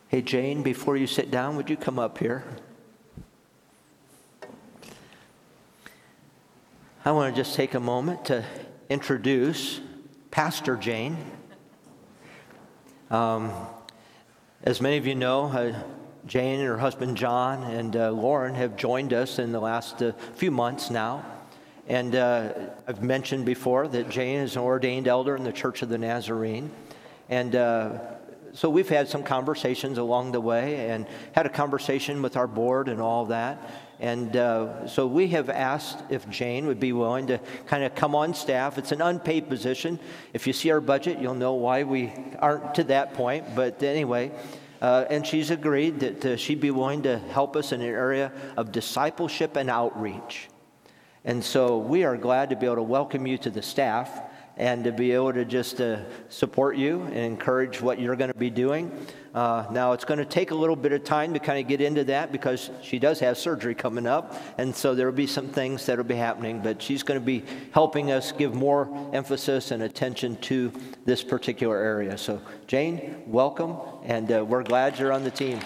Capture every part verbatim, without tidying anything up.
Hey, Jane, before you sit down, would you come up here? I want to just take a moment to introduce Pastor Jane. Um, as many of you know, uh, Jane and her husband John and uh, Lauren have joined us in the last uh, few months now. And uh, I've mentioned before that Jane is an ordained elder in the Church of the Nazarene. And uh, so we've had some conversations along the way and had a conversation with our board and all that. And uh, so we have asked if Jane would be willing to kind of come on staff. It's an unpaid position. If you see our budget, you'll know why we aren't to that point. But anyway, uh, and she's agreed that uh, she'd be willing to help us in an area of discipleship and outreach. And so we are glad to be able to welcome you to the staff and to be able to just uh, support you and encourage what you're going to be doing. Uh, now, it's going to take a little bit of time to kind of get into that because she does have surgery coming up, and so there will be some things that will be happening, but she's going to be helping us give more emphasis and attention to this particular area. So, Jane, welcome, and uh, we're glad you're on the team.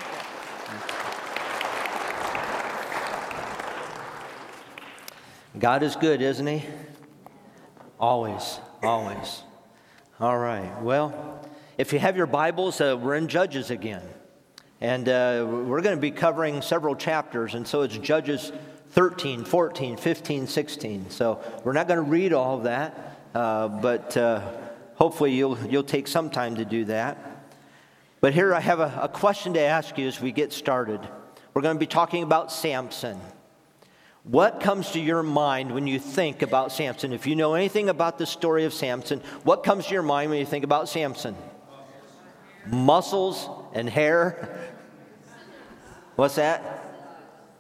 God is good, isn't he? Always, always. All right. Well, if you have your Bibles, uh, we're in Judges again. And uh, we're going to be covering several chapters. And so it's Judges thirteen, fourteen, fifteen, sixteen. So we're not going to read all of that. Uh, but uh, hopefully you'll, you'll take some time to do that. But here I have a, a question to ask you as we get started. We're going to be talking about Samson. What comes to your mind when you think about Samson? If you know anything about the story of Samson, what comes to your mind when you think about Samson? Muscles and hair. What's that?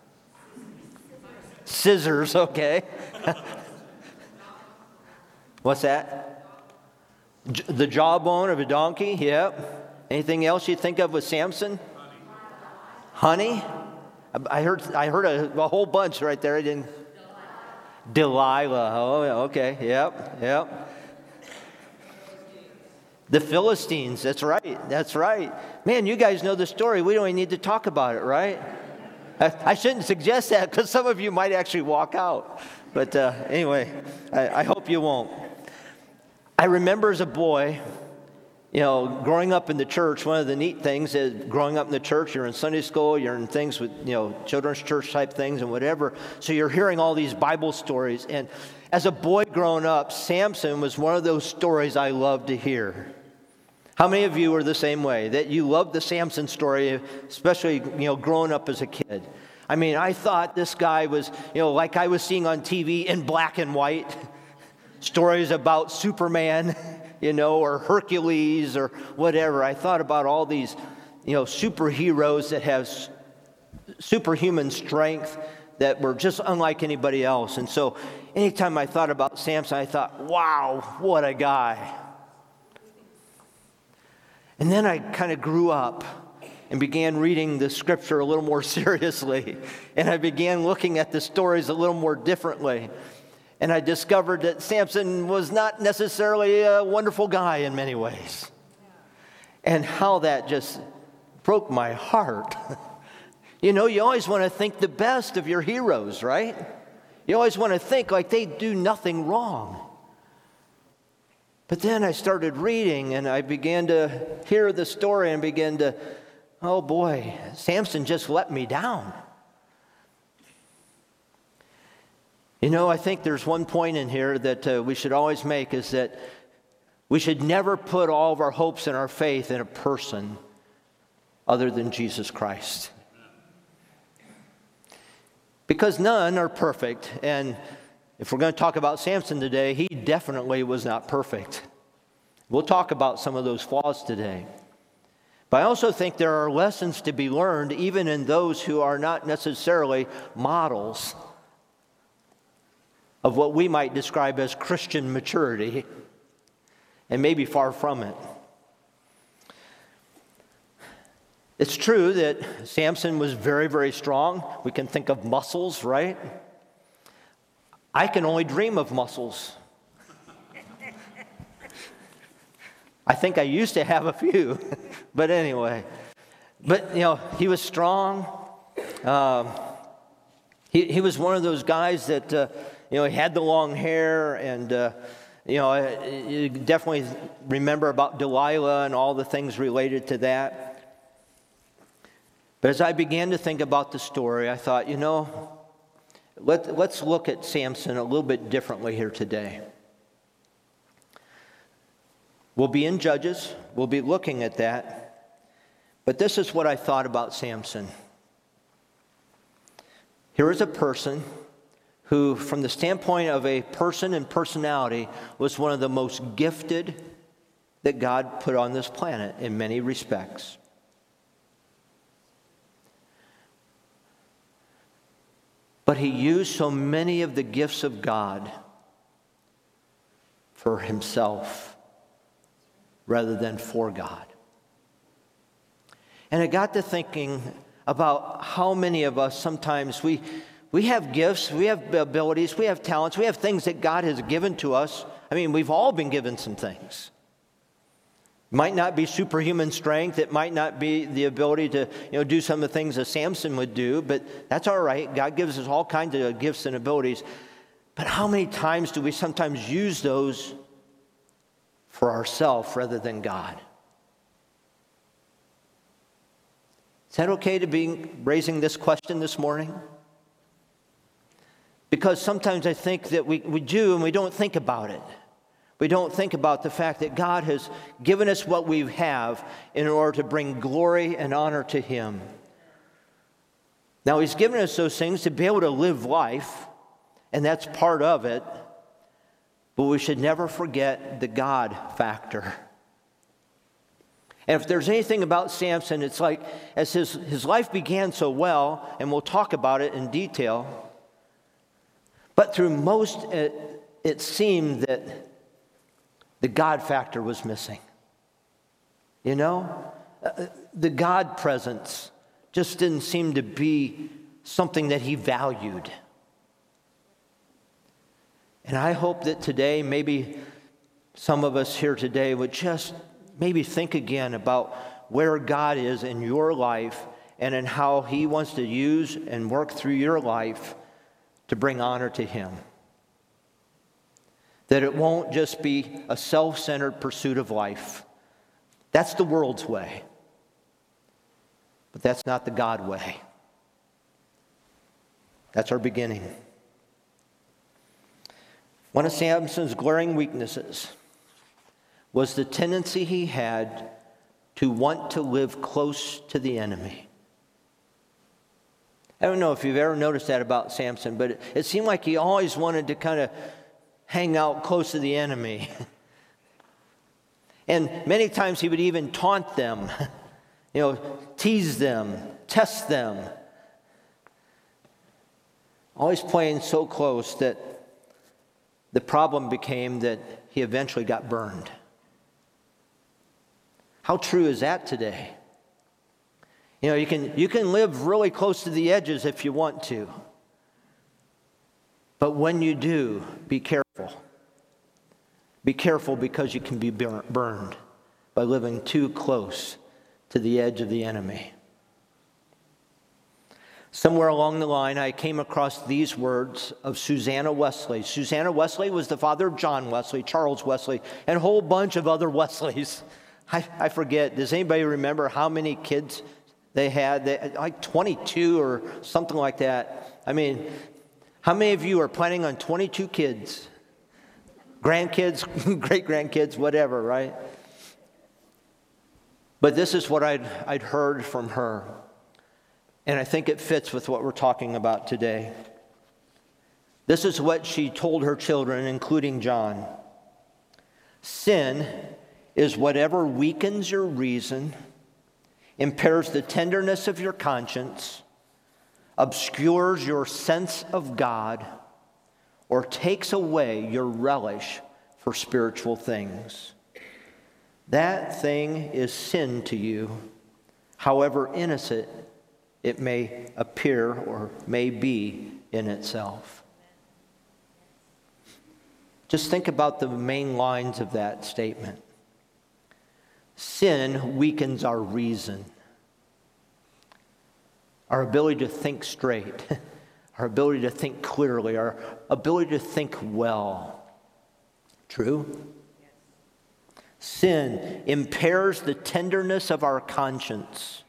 Scissors, okay. What's that? J- the jawbone of a donkey, yep. Anything else you think of with Samson? Honey. Honey? I heard I heard a, a whole bunch right there. I didn't. Delilah. Delilah. Oh, okay. Yep. Yep. The Philistines. That's right. That's right. Man, you guys know the story. We don't even need to talk about it, right? I, I shouldn't suggest that because some of you might actually walk out. But uh, anyway, I, I hope you won't. I remember as a boy, you know, growing up in the church, one of the neat things is growing up in the church, you're in Sunday school, you're in things with, you know, children's church type things and whatever. So you're hearing all these Bible stories. And as a boy growing up, Samson was one of those stories I loved to hear. How many of you are the same way, that you loved the Samson story, especially, you know, growing up as a kid? I mean, I thought this guy was, you know, like I was seeing on T V in black and white, stories about Superman, you know, or Hercules or whatever. I thought about all these, you know, superheroes that have superhuman strength that were just unlike anybody else. And so anytime I thought about Samson, I thought, wow, what a guy. And then I kind of grew up and began reading the scripture a little more seriously. And I began looking at the stories a little more differently. And I discovered that Samson was not necessarily a wonderful guy in many ways. And how that just broke my heart. You know, you always want to think the best of your heroes, right? You always want to think like they do nothing wrong. But then I started reading and I began to hear the story and began to, oh boy, Samson just let me down. You know, I think there's one point in here that uh, we should always make is that we should never put all of our hopes and our faith in a person other than Jesus Christ. Because none are perfect. And if we're going to talk about Samson today, he definitely was not perfect. We'll talk about some of those flaws today. But I also think there are lessons to be learned even in those who are not necessarily models of what we might describe as Christian maturity, and maybe far from it. It's true that Samson was very, very strong. We can think of muscles, right? I can only dream of muscles. I think I used to have a few, but anyway. But, you know, he was strong. Um, he, he was one of those guys that, uh, you know, he had the long hair. And, uh, you know, you definitely remember about Delilah and all the things related to that. But as I began to think about the story, I thought, you know, let, let's look at Samson a little bit differently here today. We'll be in Judges. We'll be looking at that. But this is what I thought about Samson. Here is a person who, from the standpoint of a person and personality, was one of the most gifted that God put on this planet in many respects. But he used so many of the gifts of God for himself rather than for God. And I got to thinking about how many of us sometimes we we have gifts, we have abilities, we have talents, we have things that God has given to us. I mean, we've all been given some things. Might not be superhuman strength. It might not be the ability to, you know, do some of the things that Samson would do, but that's all right. God gives us all kinds of gifts and abilities. But how many times do we sometimes use those for ourselves rather than God? Is that okay to be raising this question this morning? Because sometimes I think that we, we do and we don't think about it. We don't think about the fact that God has given us what we have in order to bring glory and honor to Him. Now, He's given us those things to be able to live life, and that's part of it. But we should never forget the God factor. And if there's anything about Samson, it's like as his, his life began so well, and we'll talk about it in detail, but through most, it, it seemed that the God factor was missing. You know, uh, the God presence just didn't seem to be something that he valued. And I hope that today, maybe some of us here today would just maybe think again about where God is in your life and in how He wants to use and work through your life to bring honor to Him. That it won't just be a self-centered pursuit of life. That's the world's way. But that's not the God way. That's our beginning. One of Samson's glaring weaknesses was the tendency he had to want to live close to the enemy. I don't know if you've ever noticed that about Samson, but it, it seemed like he always wanted to kind of hang out close to the enemy. And many times he would even taunt them, you know, tease them, test them. Always playing so close that the problem became that he eventually got burned. How true is that today? You know, you can, you can live really close to the edges if you want to. But when you do, be careful. Be careful because you can be burned by living too close to the edge of the enemy. Somewhere along the line, I came across these words of Susanna Wesley. Susanna Wesley was the father of John Wesley, Charles Wesley, and a whole bunch of other Wesleys. I, I forget. Does anybody remember how many kids they had? They, like twenty-two or something like that. I mean, how many of you are planning on twenty-two kids? Grandkids, great-grandkids, whatever, right? But this is what I'd, I'd heard from her. And I think it fits with what we're talking about today. This is what she told her children, including John. Sin is whatever weakens your reason, impairs the tenderness of your conscience, obscures your sense of God, or takes away your relish for spiritual things. That thing is sin to you, however innocent it may appear or may be in itself. Just think about the main lines of that statement. Sin weakens our reason. our ability to think straight, our ability to think clearly, our ability to think well. True? Sin impairs the tenderness of our conscience.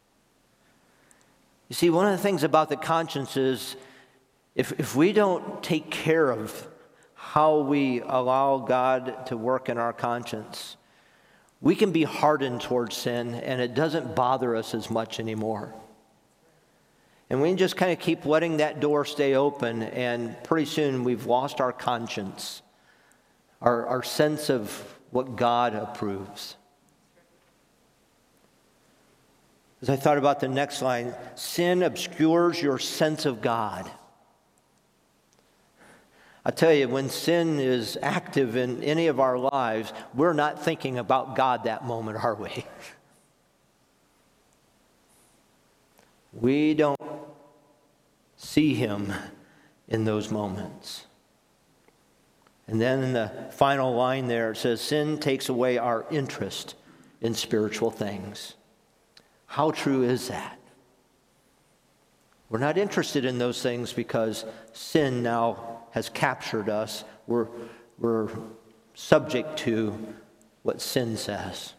You see, one of the things about the conscience is if, if we don't take care of how we allow God to work in our conscience, we can be hardened towards sin and it doesn't bother us as much anymore. And we just kind of keep letting that door stay open, and pretty soon we've lost our conscience, our, our sense of what God approves. As I thought about the next line, sin obscures your sense of God. I tell you, when sin is active in any of our lives, we're not thinking about God that moment, are we? We don't see Him in those moments. And then in the final line there, it says, sin takes away our interest in spiritual things. How true is that? We're not interested in those things because sin now has captured us. We're, we're subject to what sin says.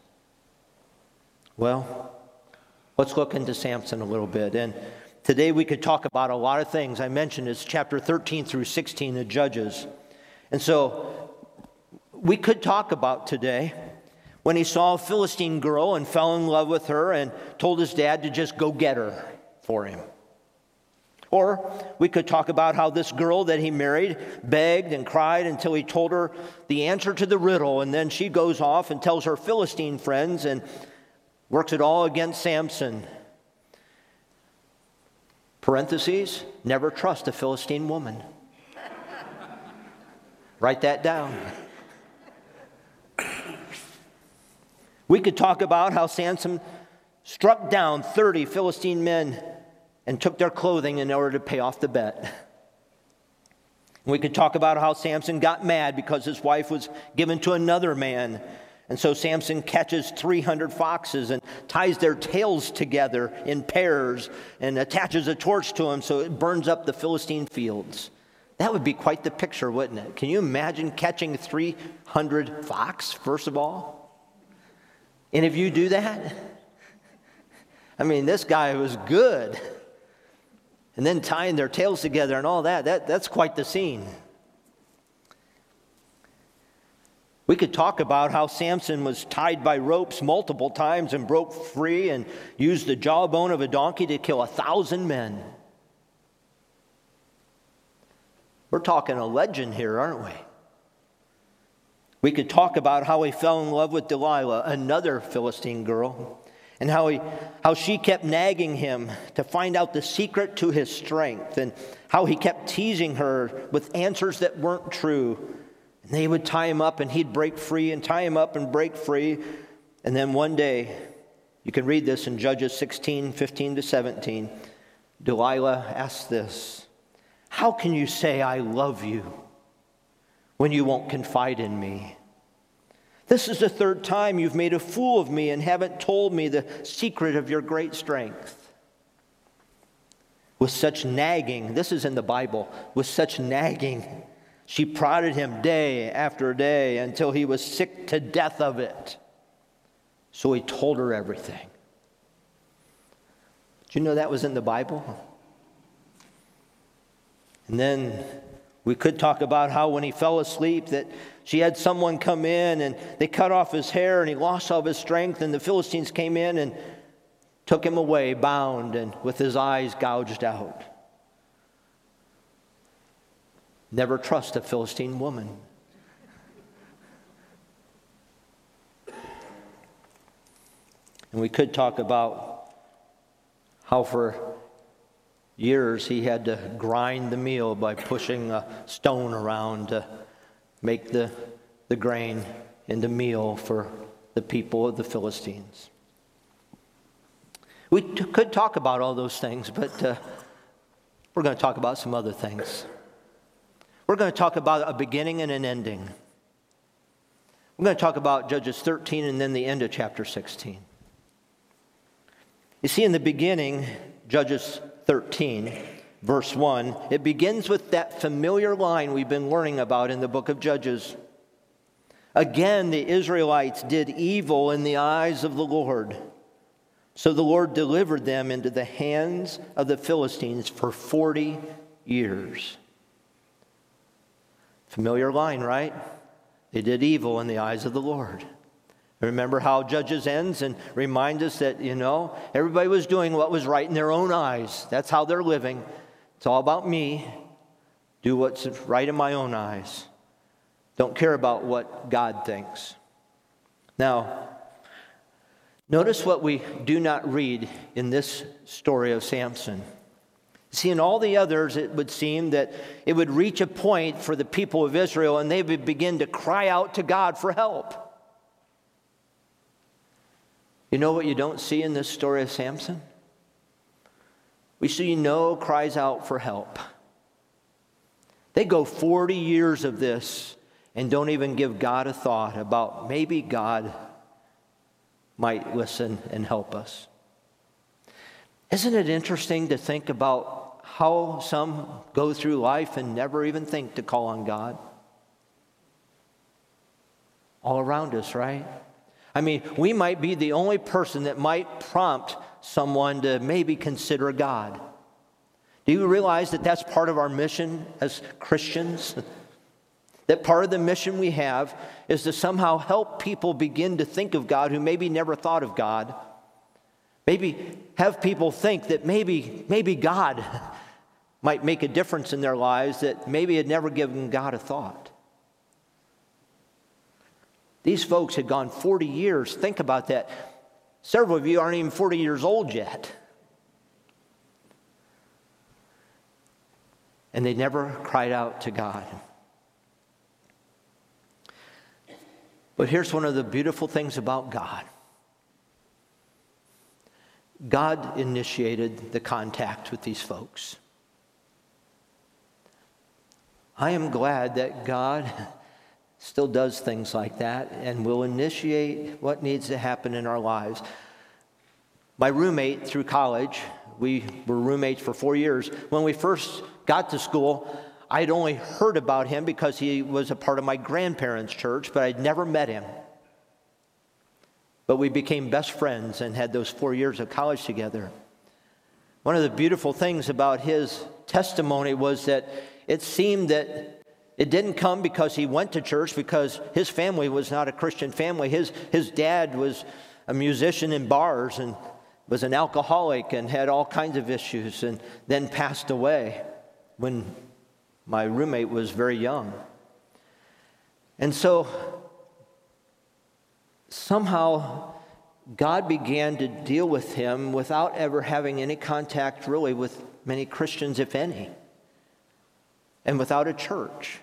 Well, let's look into Samson a little bit. And today we could talk about a lot of things. I mentioned it's chapter thirteen through sixteen of Judges. And so we could talk about today when he saw a Philistine girl and fell in love with her and told his dad to just go get her for him. Or we could talk about how this girl that he married begged and cried until he told her the answer to the riddle, and then she goes off and tells her Philistine friends and works it all against Samson. Parentheses, never trust a Philistine woman. Write that down. We could talk about how Samson struck down thirty Philistine men and took their clothing in order to pay off the bet. We could talk about how Samson got mad because his wife was given to another man. And so Samson catches three hundred foxes and ties their tails together in pairs and attaches a torch to them so it burns up the Philistine fields. That would be quite the picture, wouldn't it? Can you imagine catching three hundred fox, first of all? And if you do that, I mean, this guy was good. And then tying their tails together and all that, that that's quite the scene. We could talk about how Samson was tied by ropes multiple times and broke free and used the jawbone of a donkey to kill a thousand men. We're talking a legend here, aren't we? We could talk about how he fell in love with Delilah, another Philistine girl, and how he, how she kept nagging him to find out the secret to his strength, and how he kept teasing her with answers that weren't true. And they would tie him up, and he'd break free, and tie him up and break free. And then one day, you can read this in Judges sixteen, fifteen to seventeen, Delilah asked this, "How can you say I love you when you won't confide in me? This is the third time you've made a fool of me and haven't told me the secret of your great strength." With such nagging, this is in the Bible, with such nagging, she prodded him day after day until he was sick to death of it. So he told her everything. Did you know that was in the Bible? And then we could talk about how when he fell asleep that she had someone come in and they cut off his hair and he lost all of his strength, and the Philistines came in and took him away bound and with his eyes gouged out. Never trust a Philistine woman. And we could talk about how for years he had to grind the meal by pushing a stone around to make the, the grain into meal for the people of the Philistines. We t- could talk about all those things, but uh, we're going to talk about some other things. We're going to talk about a beginning and an ending. We're going to talk about Judges thirteen and then the end of chapter sixteen. You see, in the beginning, Judges thirteen, verse one, it begins with that familiar line we've been learning about in the book of Judges. Again, the Israelites did evil in the eyes of the Lord. So the Lord delivered them into the hands of the Philistines for forty years. Familiar line, right? They did evil in the eyes of the Lord. Remember how Judges ends and reminds us that, you know, everybody was doing what was right in their own eyes. That's how they're living. It's all about me. Do what's right in my own eyes. Don't care about what God thinks. Now, notice what we do not read in this story of Samson. See, in all the others, it would seem that it would reach a point for the people of Israel and they would begin to cry out to God for help. You know what you don't see in this story of Samson? We see Noah cries out for help. They go forty years of this and don't even give God a thought about maybe God might listen and help us. Isn't it interesting to think about how some go through life and never even think to call on God? All around us, right? I mean, we might be the only person that might prompt someone to maybe consider God. Do you realize that that's part of our mission as Christians? That part of the mission we have is to somehow help people begin to think of God who maybe never thought of God. Maybe have people think that maybe, maybe God might make a difference in their lives that maybe had never given God a thought. These folks had gone forty years. Think about that. Several of you aren't even forty years old yet. And they never cried out to God. But here's one of the beautiful things about God. God initiated the contact with these folks. I am glad that God still does things like that and will initiate what needs to happen in our lives. My roommate through college, we were roommates for four years. When we first got to school, I'd only heard about him because he was a part of my grandparents' church, but I'd never met him. But we became best friends and had those four years of college together. One of the beautiful things about his testimony was that it seemed that it didn't come because he went to church, because his family was not a Christian family. His, his dad was a musician in bars and was an alcoholic and had all kinds of issues and then passed away when my roommate was very young. And so somehow God began to deal with him without ever having any contact really with many Christians, if any, and without a church.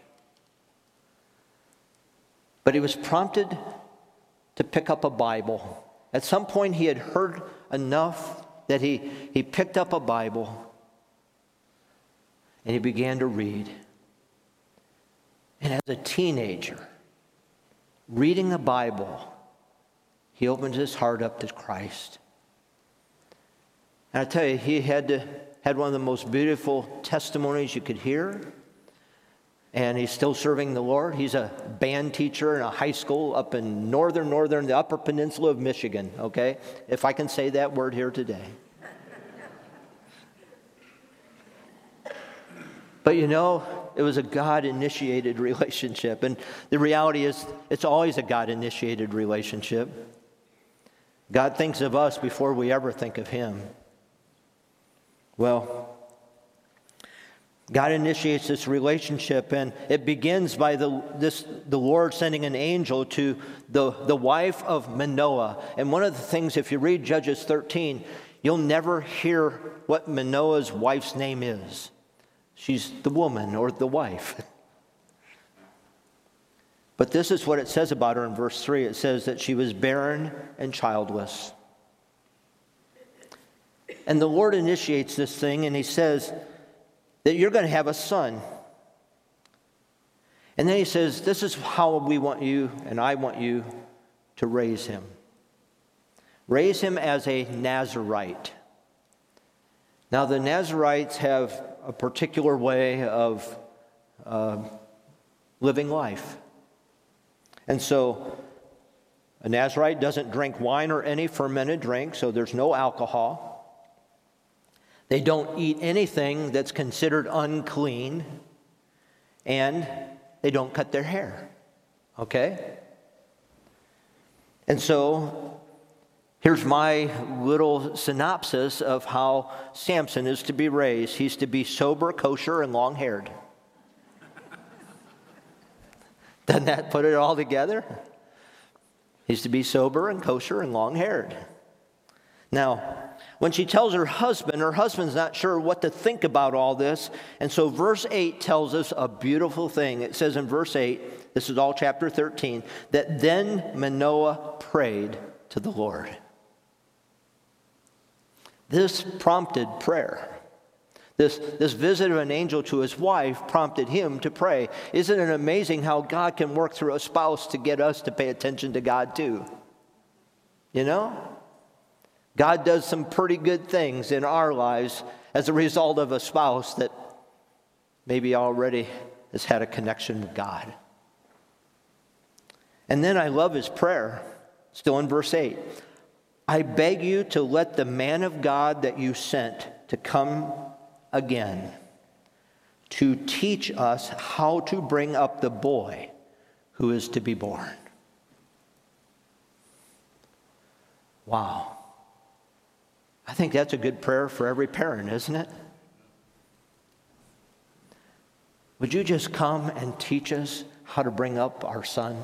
But he was prompted to pick up a Bible. At some point he had heard enough that he, he picked up a Bible and he began to read. And as a teenager, reading the Bible, he opened his heart up to Christ. And I tell you, he had to, had one of the most beautiful testimonies you could hear. And he's still serving the Lord. He's a band teacher in a high school up in northern, northern, the Upper Peninsula of Michigan, okay? If I can say that word here today. But you know, it was a God-initiated relationship. And the reality is, it's always a God-initiated relationship. God thinks of us before we ever think of him. Well, God initiates this relationship, and it begins by the this the Lord sending an angel to the, the wife of Manoah. And one of the things, if you read Judges thirteen, you'll never hear what Manoah's wife's name is. She's the woman or the wife. But this is what it says about her in verse three. It says that she was barren and childless. And the Lord initiates this thing, and he says that you're going to have a son. And then he says, this is how we want you and I want you to raise him. Raise him as a Nazirite. Now, the Nazarites have a particular way of uh, living life. And so a Nazarite doesn't drink wine or any fermented drink, so there's no alcohol. They don't eat anything that's considered unclean, and they don't cut their hair, okay? And so here's my little synopsis of how Samson is to be raised. He's to be sober, kosher, and long-haired. Doesn't that put it all together? He's to be sober and kosher and long-haired. Now, when she tells her husband, her husband's not sure what to think about all this. And so verse eight tells us a beautiful thing. It says in verse eight, this is all chapter thirteen, that then Manoah prayed to the Lord. This prompted prayer. This, this visit of an angel to his wife prompted him to pray. Isn't it amazing how God can work through a spouse to get us to pay attention to God too? You know? God does some pretty good things in our lives as a result of a spouse that maybe already has had a connection with God. And then I love his prayer, still in verse eight. I beg you to let the man of God that you sent to come again to teach us how to bring up the boy who is to be born. Wow. I think that's a good prayer for every parent, isn't it? Would you just come and teach us how to bring up our son?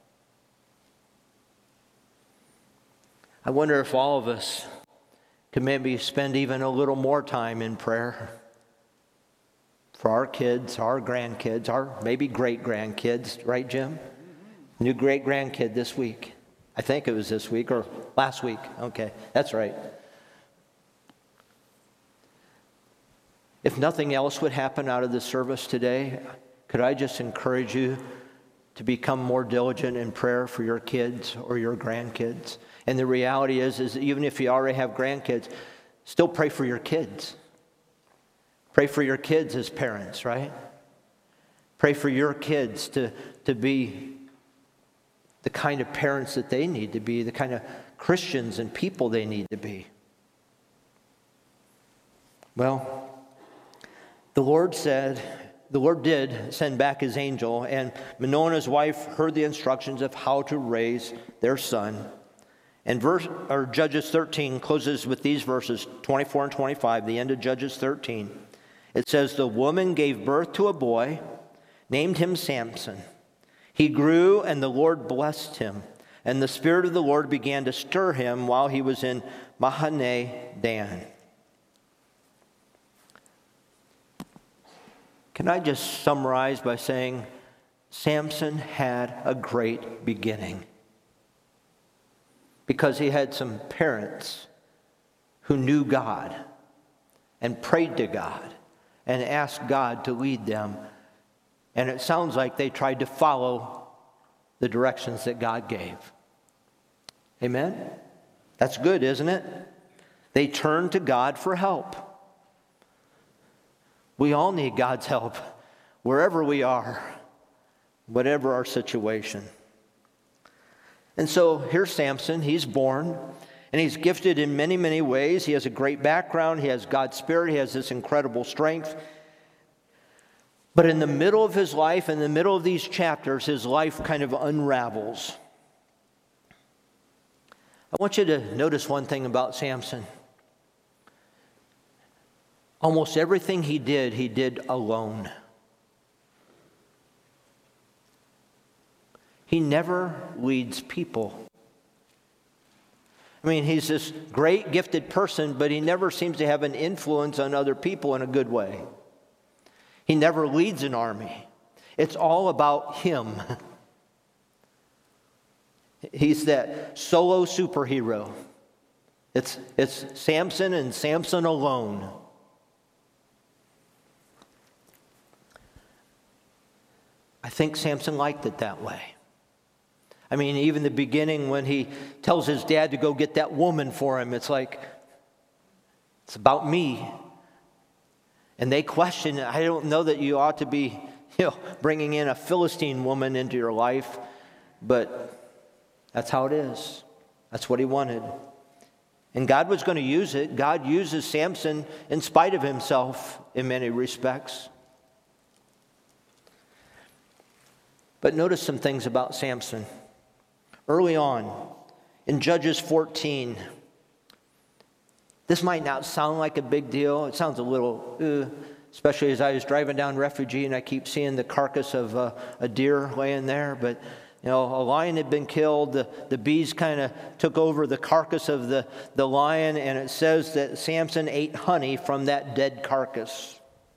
I wonder if all of us could maybe spend even a little more time in prayer for our kids, our grandkids, our maybe great-grandkids, right, Jim? New great-grandkid this week. I think it was this week or last week. Okay, that's right. If nothing else would happen out of this service today, could I just encourage you to become more diligent in prayer for your kids or your grandkids? And the reality is, is even if you already have grandkids, still pray for your kids. Pray for your kids as parents, right? Pray for your kids to, to be the kind of parents that they need to be, the kind of Christians and people they need to be. Well, the Lord said, the Lord did send back his angel, and Manoah and his wife heard the instructions of how to raise their son. And verse, or Judges thirteen closes with these verses, twenty-four and twenty-five, the end of Judges thirteen. It says, the woman gave birth to a boy, named him Samson. He grew, and the Lord blessed him. And the Spirit of the Lord began to stir him while he was in Mahaneh Dan. Can I just summarize by saying, Samson had a great beginning. Because he had some parents who knew God and prayed to God and asked God to lead them. And it sounds like they tried to follow the directions that God gave. Amen? That's good, isn't it? They turned to God for help. We all need God's help wherever we are, whatever our situation. And so here's Samson. He's born, and he's gifted in many, many ways. He has a great background. He has God's Spirit. He has this incredible strength. But in the middle of his life, in the middle of these chapters, his life kind of unravels. I want you to notice one thing about Samson. Almost everything he did, he did alone. He never leads people. I mean, he's this great, gifted person, but he never seems to have an influence on other people in a good way. He never leads an army. It's all about him. He's that solo superhero. It's, it's Samson and Samson alone. I think Samson liked it that way. I mean, even the beginning when he tells his dad to go get that woman for him, it's like, it's about me. And they question, I don't know that you ought to be, you know, bringing in a Philistine woman into your life, but that's how it is. That's what he wanted. And God was going to use it. God uses Samson in spite of himself in many respects. But notice some things about Samson. Early on, in Judges fourteen, this might not sound like a big deal. It sounds a little, uh, especially as I was driving down Refugee and I keep seeing the carcass of uh, a deer laying there. But, you know, a lion had been killed. The, the bees kind of took over the carcass of the, the lion, and it says that Samson ate honey from that dead carcass.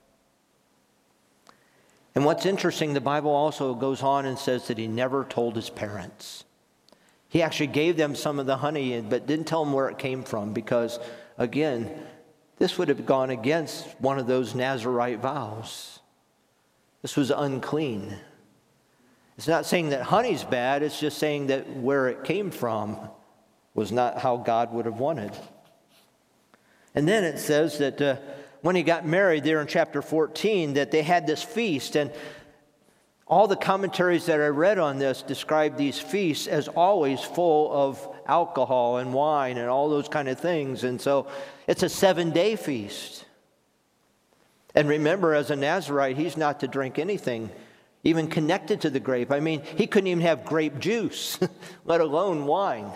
And what's interesting, the Bible also goes on and says that he never told his parents. He actually gave them some of the honey, but didn't tell them where it came from because, again, this would have gone against one of those Nazirite vows. This was unclean. It's not saying that honey's bad. It's just saying that where it came from was not how God would have wanted. And then it says that uh, when he got married there in chapter fourteen, that they had this feast. And all the commentaries that I read on this describe these feasts as always full of alcohol and wine and all those kind of things. And so it's a seven-day feast. And remember, as a Nazirite, he's not to drink anything even connected to the grape. I mean, he couldn't even have grape juice, let alone wine.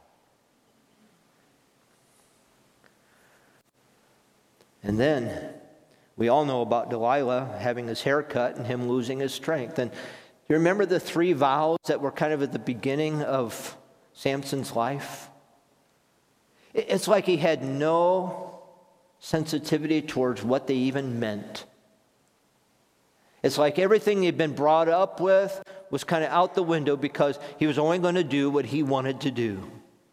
And then we all know about Delilah having his hair cut and him losing his strength. And you remember the three vows that were kind of at the beginning of Samson's life? It's like he had no sensitivity towards what they even meant. It's like everything he'd been brought up with was kind of out the window because he was only going to do what he wanted to do.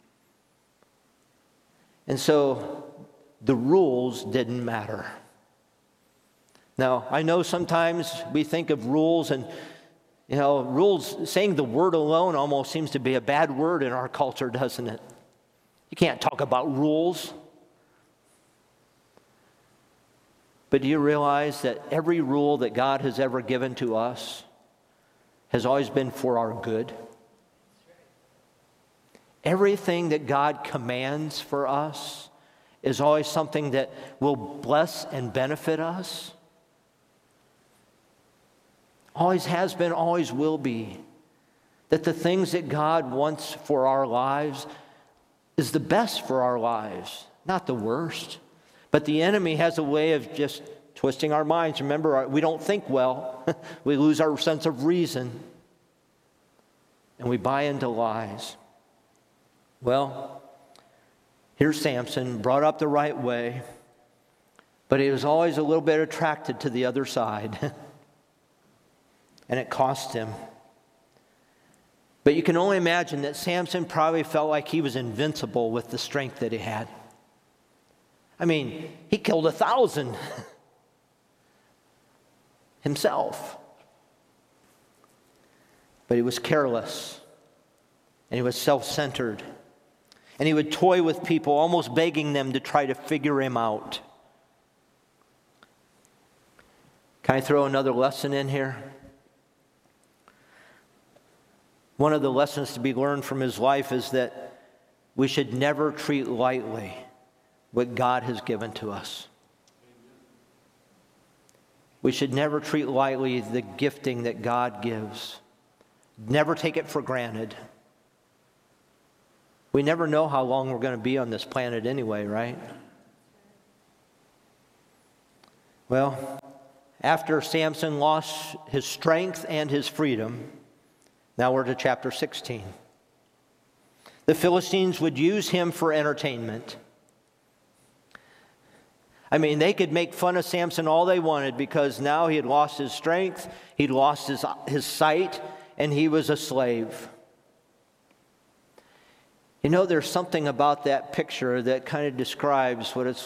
And so the rules didn't matter. Now, I know sometimes we think of rules and, you know, rules, saying the word alone almost seems to be a bad word in our culture, doesn't it? You can't talk about rules. But do you realize that every rule that God has ever given to us has always been for our good? Everything that God commands for us is always something that will bless and benefit us. Always has been, always will be. That the things that God wants for our lives is the best for our lives, not the worst. But the enemy has a way of just twisting our minds. Remember, we don't think well. We lose our sense of reason. And we buy into lies. Well, here's Samson, brought up the right way, but he was always a little bit attracted to the other side. And it cost him. But you can only imagine that Samson probably felt like he was invincible with the strength that he had. I mean, he killed a thousand himself. But he was careless. And he was self-centered. And he would toy with people, almost begging them to try to figure him out. Can I throw another lesson in here? One of the lessons to be learned from his life is that we should never treat lightly what God has given to us. We should never treat lightly the gifting that God gives. Never take it for granted. We never know how long we're going to be on this planet anyway, right? Well, after Samson lost his strength and his freedom, now we're to chapter sixteen. The Philistines would use him for entertainment. I mean, they could make fun of Samson all they wanted because now he had lost his strength, he'd lost his, his sight, and he was a slave. You know, there's something about that picture that kind of describes what it's